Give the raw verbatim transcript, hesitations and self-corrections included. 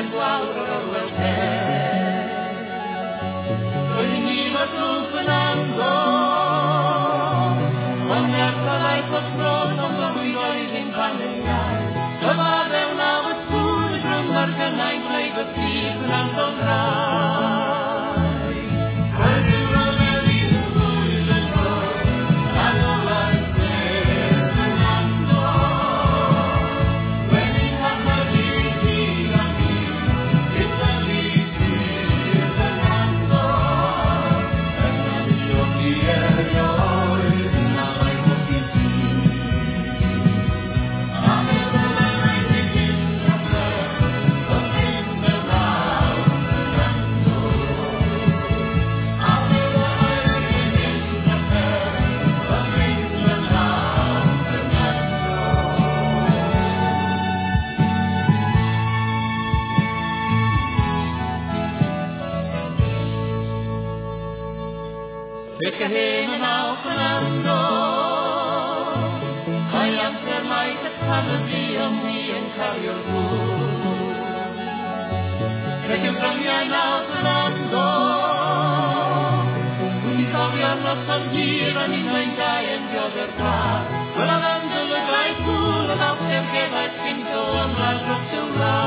del guauro del te. Veniva suonando, ogni arpa dai costrotto, come i doni in panella. Trovate una vettura, grandar che nei play vestiti, non tornare. Perché heen al Fernando, I am ter mai te have die om die en carrier goed. Perché cambian al Fernando, die cambian los van hier en die zijn daar en die overta. Quella vende le gai pure, dat er che vai finto om la giocciura.